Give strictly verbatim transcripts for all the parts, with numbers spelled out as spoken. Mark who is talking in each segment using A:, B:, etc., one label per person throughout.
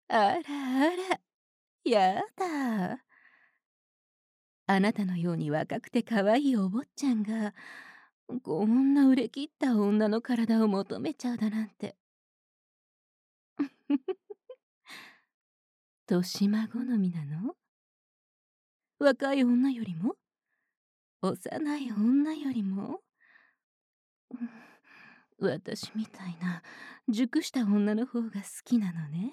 A: あらあら、やだ。あなたのように若くて可愛いお坊ちゃんが、こんな売れ切った女の体を求めちゃうだなんて。年増好みなの？若い女よりも？幼い女よりも？うん、私みたいな熟した女の方が好きなのね。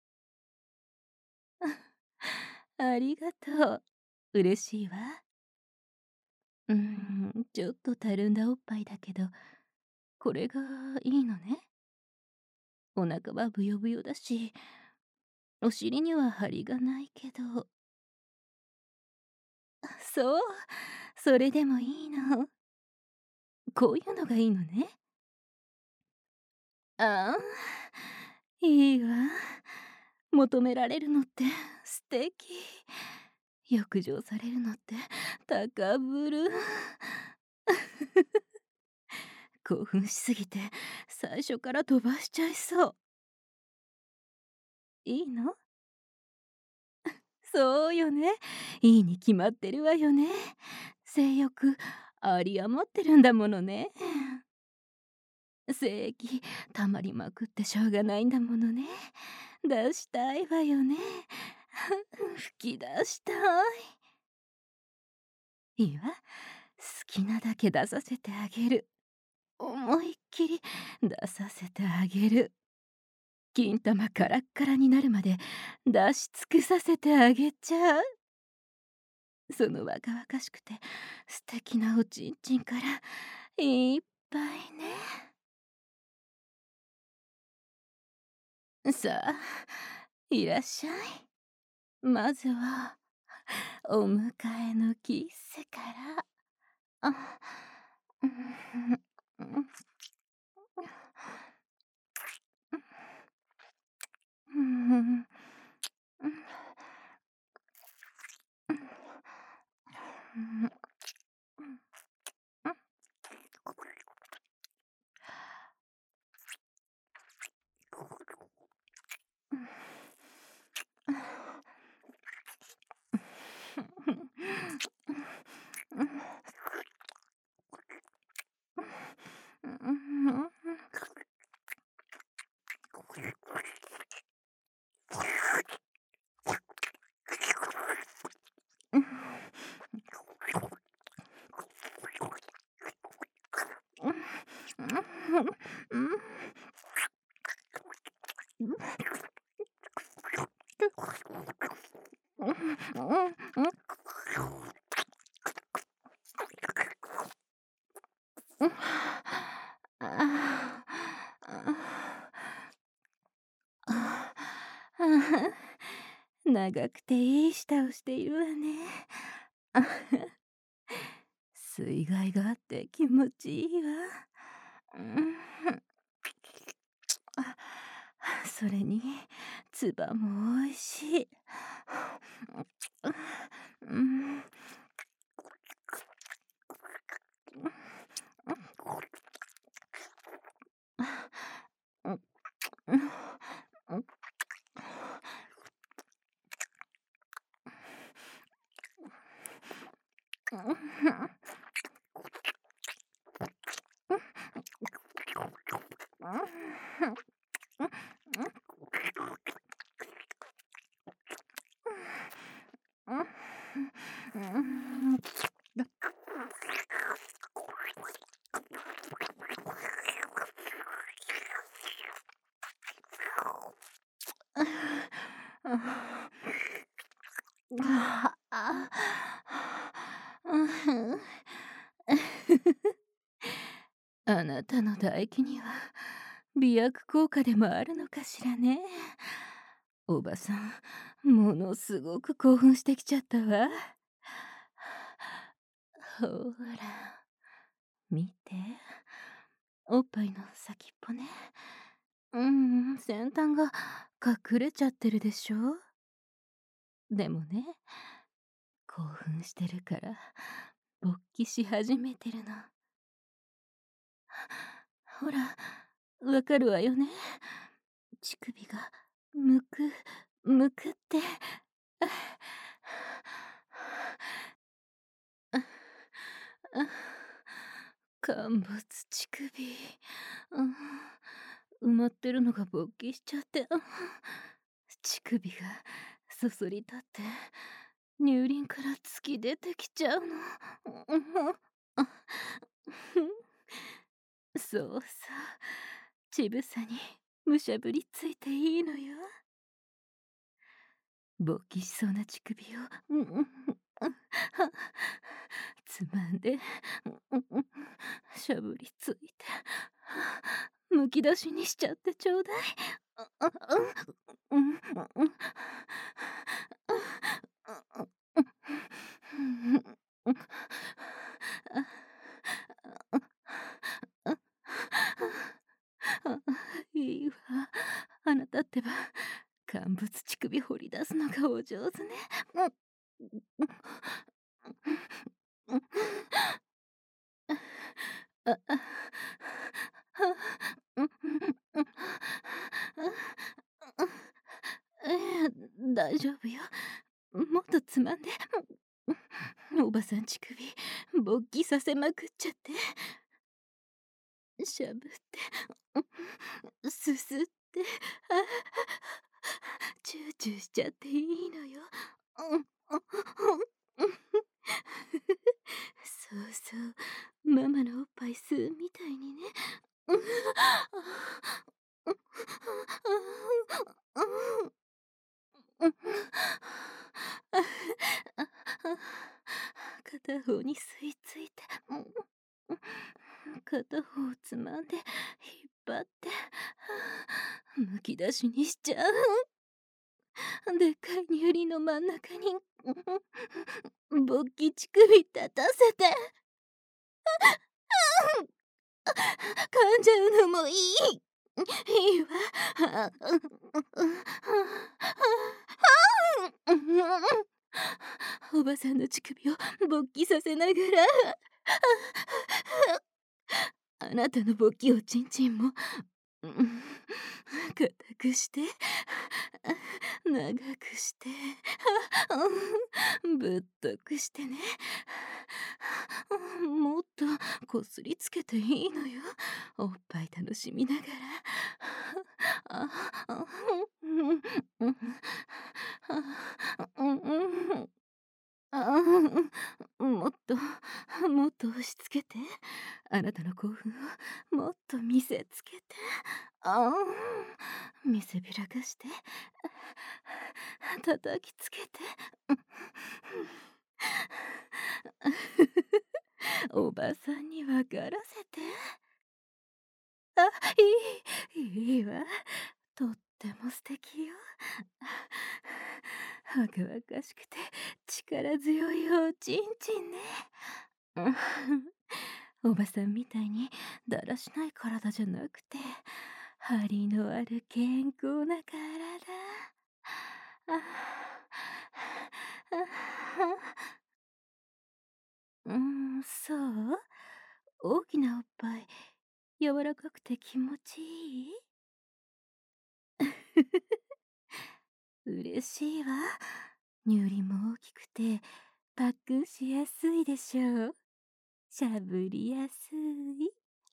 A: ありがとう。嬉しいわ。うーん、ちょっとたるんだおっぱいだけど、これがいいのね。お腹はブヨブヨだし、お尻には張りがないけど。そう、それでもいいの。こういうのがいいのね。ああ、いいわ。求められるのって素敵。欲情されるのって高ぶる。興奮しすぎて最初から飛ばしちゃいそう。いいの？そうよね。いいに決まってるわよね。性欲あり余ってるんだものね。精液たまりまくってしょうがないんだものね。出したいわよね。吹き出したい。いいわ。好きなだけ出させてあげる。思いっきり出させてあげる。金玉カラッカラになるまで出し尽くさせてあげちゃう。その若々しくて素敵なおちんちんからいっぱいね。さあ、いらっしゃい。まずはお迎えのキッスから。あ、うん、うん、うん、うん、うん、長くていい舌をしているわね。水害があって気持ちいいわ。うん、あ、それに唾も美味しい。うん、ああ、あなたの唾液には美薬効果でもあるのかしらね。おばさん、ものすごく興奮してきちゃったわ。ほら、見て。おっぱいの先っぽね。うん、先端が隠れちゃってるでしょ。でもね、興奮してるから勃起し始めてるの。ほら、わかるわよね。乳首がむくむくって、あああ陥没乳首、うん、埋まってるのが勃起しちゃって、うん、乳首がそそり立って乳輪から突き出てきちゃうの。うんそうそう、乳房にむしゃぶりついていいのよ。勃起しそうな乳首を、うんうんうん、はつまんで、うんうん、しゃぶりついて、むき出しにしちゃってちょうだい。うんうんうんいいわ。あなたってば乾物乳首掘り出すのがお上手ね。ああ大丈夫よ。もっとつまんで。おばさん乳首勃起させまくっちゃって。しゃぶって、すすって、あチューチューしちゃっていいのよ。そうそう、ママのおっぱい吸うみたいにね。片方に吸い付いて、片方をつまんで引っ張って、むき出しにしちゃう。でっかい乳輪の真ん中に勃起乳首立たせて噛んじゃうのもいい。いいわ。おばさんの乳首を勃起させながら、あなたの勃起おちんちんも硬くして長くしてぶっとくしてね。もっとこすりつけていいのよ。おっぱい楽しみながら。もっともっと押し付けて、あなたの興奮をもっと見せつけて、あ見せびらかして、叩きつけて。おばさんにわからせて。あ、いい、いいわ。とっても素敵よ。若々しくて力強いおちんちんね。おばさんみたいにだらしない体じゃなくて、張りのある健康な体。あうん、そう、大きなおっぱい柔らかくて気持ちいい。嬉しいわ。乳輪も大きくてパックンしやすいでしょう。しゃぶりやすい。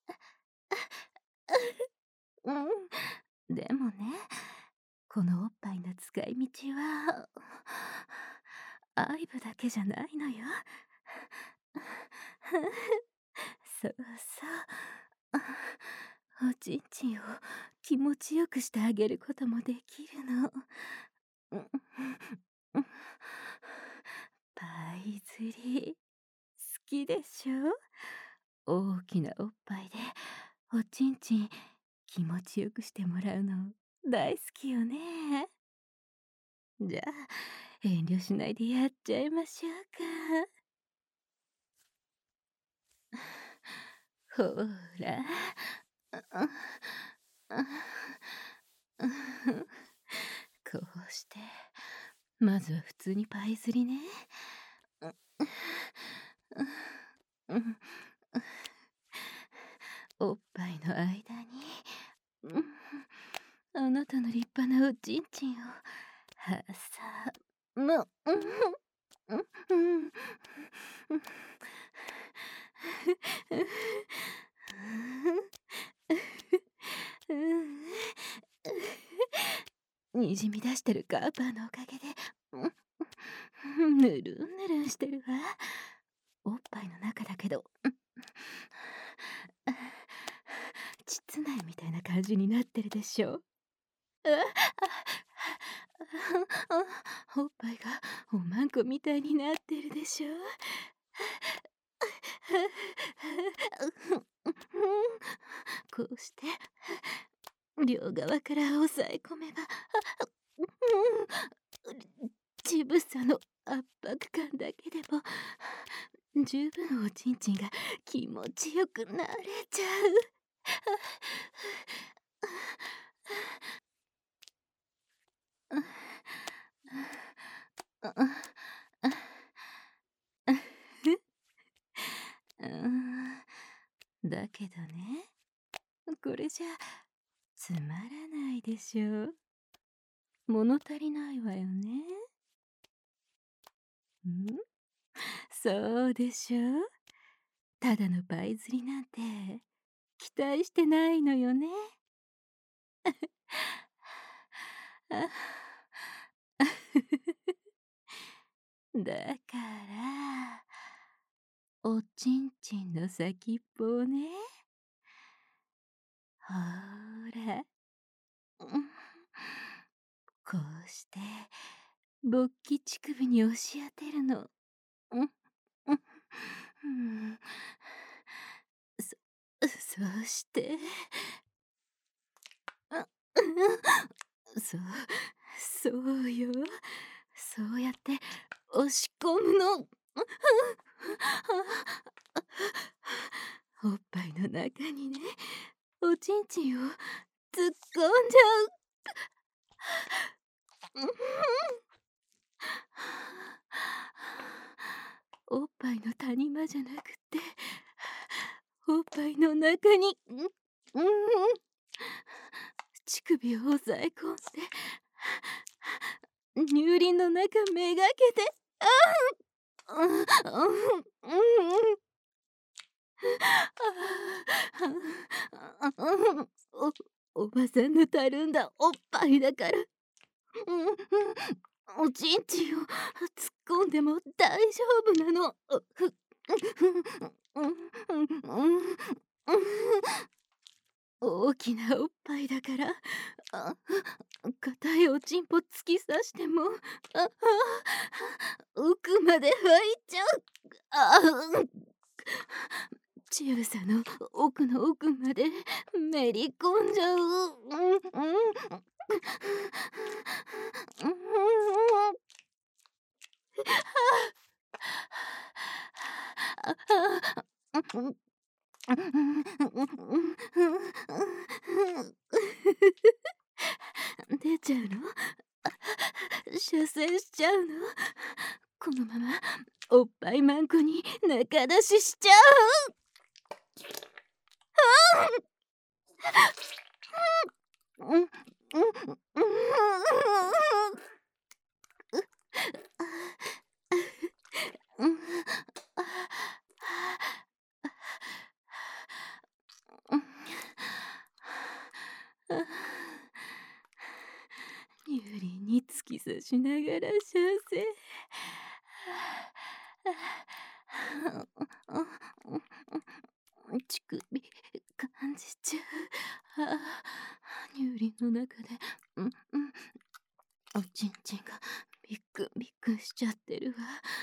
A: うん。でもね、このおっぱいの使い道は愛撫だけじゃないのよ。そうそう。おちんちんを気持ちよくしてあげることもできるの。パイ釣り好きでしょ。大きなおっぱいでおちんちん気持ちよくしてもらうの大好きよね。じゃあ遠慮しないでやっちゃいましょうか。ほら。こうしてまずは普通にパイ釣りね。おっぱいの間にあなたの立派なおちんちんをはさむ。うんうんうんにじみ出してるカーパーのおかげでぬるんぬるんしてるわ。おっぱいの中だけど膣内みたいな感じになってるでしょ。おっぱいがおまんこみたいになってるでしょ。こうして両側から押さえ込めば乳房の圧迫感だけでも十分おちんちんが気持ちよくなれちゃう。だけどね、これじゃつまらないでしょ。物足りないわよね。ん？そうでしょ。ただのパイ釣りなんて期待してないのよね。だからおちんちんの先っぽをね、ほら、うん、こうして勃起乳首に押し当てるの。うん、うん、うん、そそうしてあ、そうそうよ、そうやって押し込むの。おっぱいの中にね、おちんちんを突っ込んじゃう。おっぱいの谷間じゃなくて、おっぱいの中に、うん、うん、乳首を押さえ込んで、乳輪の中めがけて、ああ、うん、うん、うん。お、おばさんのたるんだおっぱいだから、うん、おちんちんを突っ込んでも大丈夫なの。大きなおっぱいだから、あ、硬いおちんぽ突き刺しても、あ、奥まで入っちゃう。あ、乳房の奥の奥までめり込んじゃう。うんうん出ちゃうの？射精しちゃうの？このままおっぱいマンコに仲出ししちゃう。うんうん乳輪に突き刺しながら射精。乳首感じちゃう。ああ、乳輪の中で、うんうん、おちんちんがビックビックしちゃってるわ。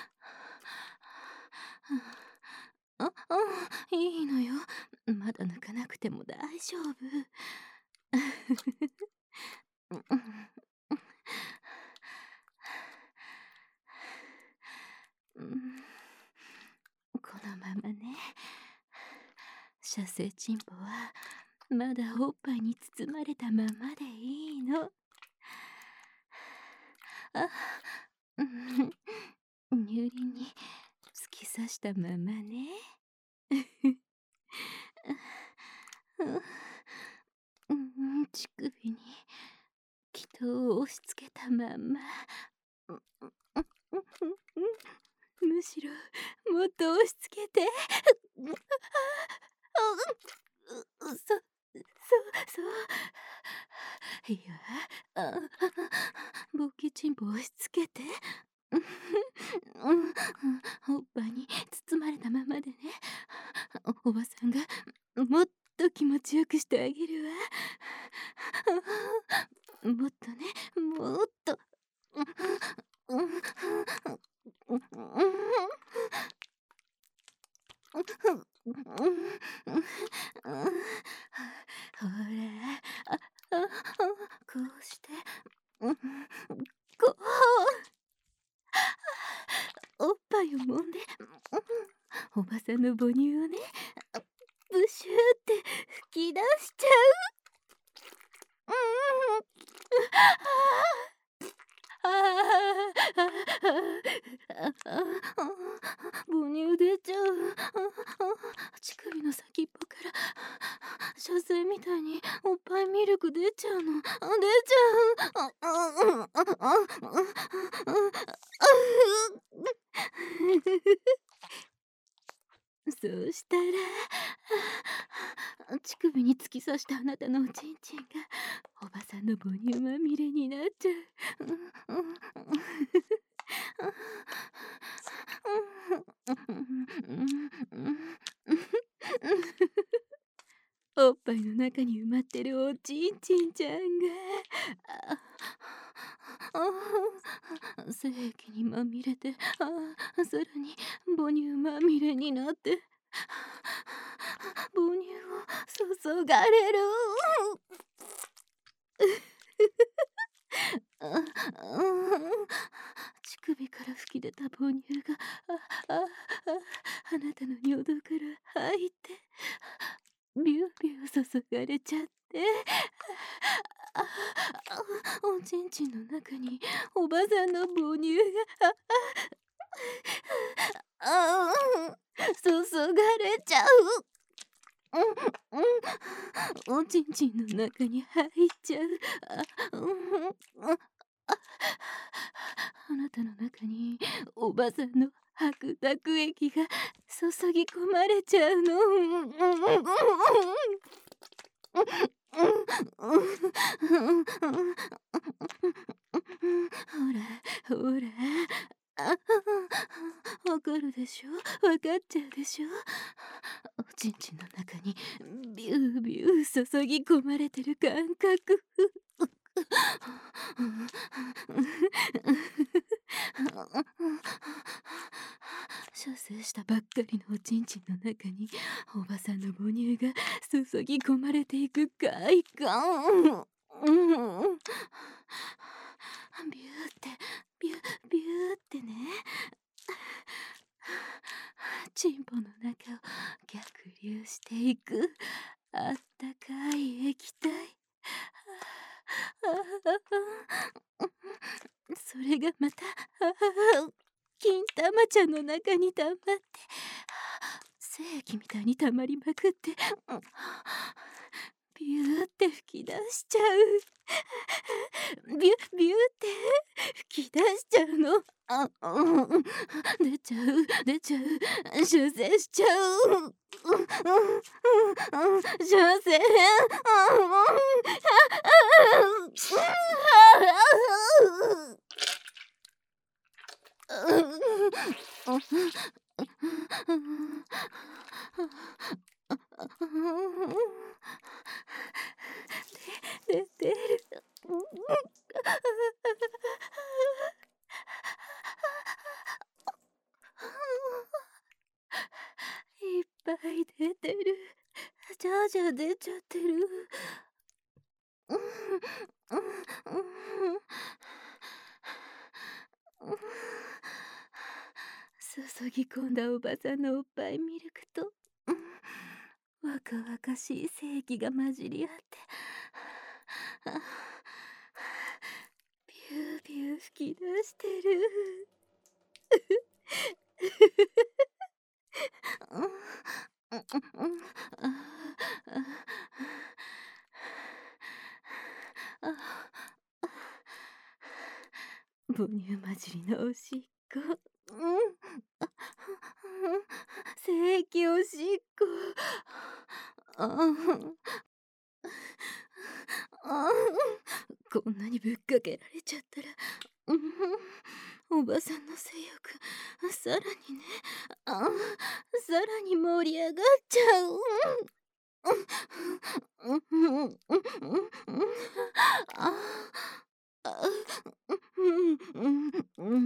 A: あ、あ、いいのよ。まだ抜かなくても大丈夫。うん、このままね、射精チンポはまだおっぱいに包まれたままでいいの。あ、うん、乳輪に突き刺したままね。うん、乳首にを押し付けたまんま。むしろもっと押し付けて。そそうそういや、あボケチンポ押し付けて。おっぱいに包まれたままでね。おおばさんがもっと気持ちよくしてあげるわ。もっとね、もっと。ほら、ああこうして、こうおっぱいを揉んで、おばさんの母乳をね、ブシューって吹き出しちゃう。ああ母乳出ちゃう。乳首の先っぽから射精みたいにおっぱいミルク出ちゃうの。出ちゃう。そうしたら乳首に突き刺したあなたのおちんちんがおばさんの母乳まみれになっちゃう。おっぱいの中に埋まってるおちんちんちゃんが精液にまみれて、あさらに母乳まみれになって母乳を注がれる。乳首から吹き出た母乳があああなたの尿道から入ってビュービュー注がれちゃっておちんちんの中におばさんの母乳がああ注がれちゃう。おちんちんの中に入っちゃう。あなたの中におばさんの白濁液が注ぎ込まれちゃうの。ほらほら、あわかるでしょ、わかっちゃうでしょ。おちんちんの中にビュービュー注ぎ込まれてる感覚。射精したばっかりのおちんちんの中におばさんの母乳が注ぎ込まれていく快感。ビューってビュービューってね、チンポの中を逆流していくあったかい液体。それがまた金玉ちゃんの中に溜まって精液みたいに溜まりまくってビューって吹き出しちゃう。ビュビューって吹き出しちゃうの。あ、出ちゃう出ちゃう修正しちゃう。修正。出てる。いっぱい出てる。じゃあじゃあ出ちゃってる。注ぎ込んだおばさんのおっぱいミルクと若々しい精液が混じり合ってビュービュー吹き出してる。 母乳混じりのおしっこ。うん。あ、精液おしっこ。ああ、こんなにぶっかけられちゃったら、うん、おばさんの性欲、さらにね、あ、さらに盛り上がっちゃう。うん、うん、うん、うん、うん、ああ、うん、うん、うん、うん。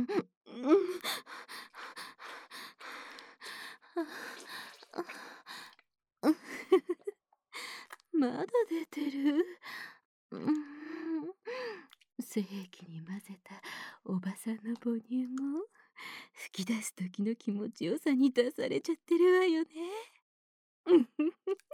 A: まだ出てる。うん、精液に混ぜたおばさんの母乳も吹き出す時の気持ちよさに出されちゃってるわよね。